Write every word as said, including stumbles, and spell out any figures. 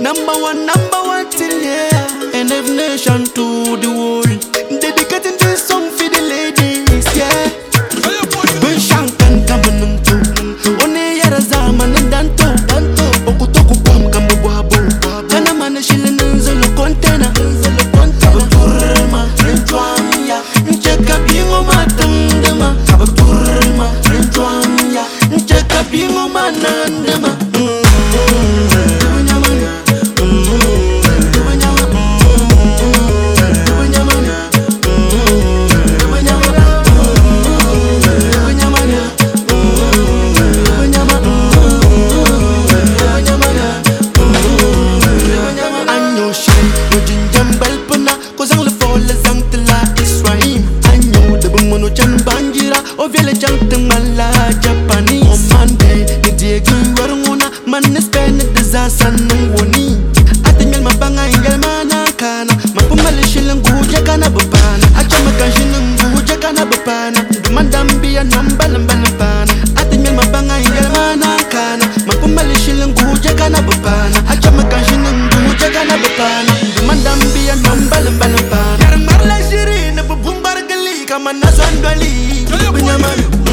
Number one, number one till here. And every nation to the world. Dedicating this song for the ladies, yeah. Ben shankan kamanum tu. One yara zaman danto. Oku toku pam kambu buhabo. Kana mana shilin nzolo kontena. Turma, rintuanya. Ncheka bingo matandema. Turma, rintuanya. Ncheka bingo manandema. O vele jantin mala Japani on Monday ni diegu warunguna man spend the zasanung woni atingel mabanga ingel manakana mapumale shilang guja kana bapana achama kanjinung guja kana bapana mandambia nambalam balapana atingel mabanga ingel manakana mapumale shilang guja kana bapana achama kanjinung guja kana bapana mandambia nambalam balapana yaran marla shiri na bumbar gali kama nasandali Benyaman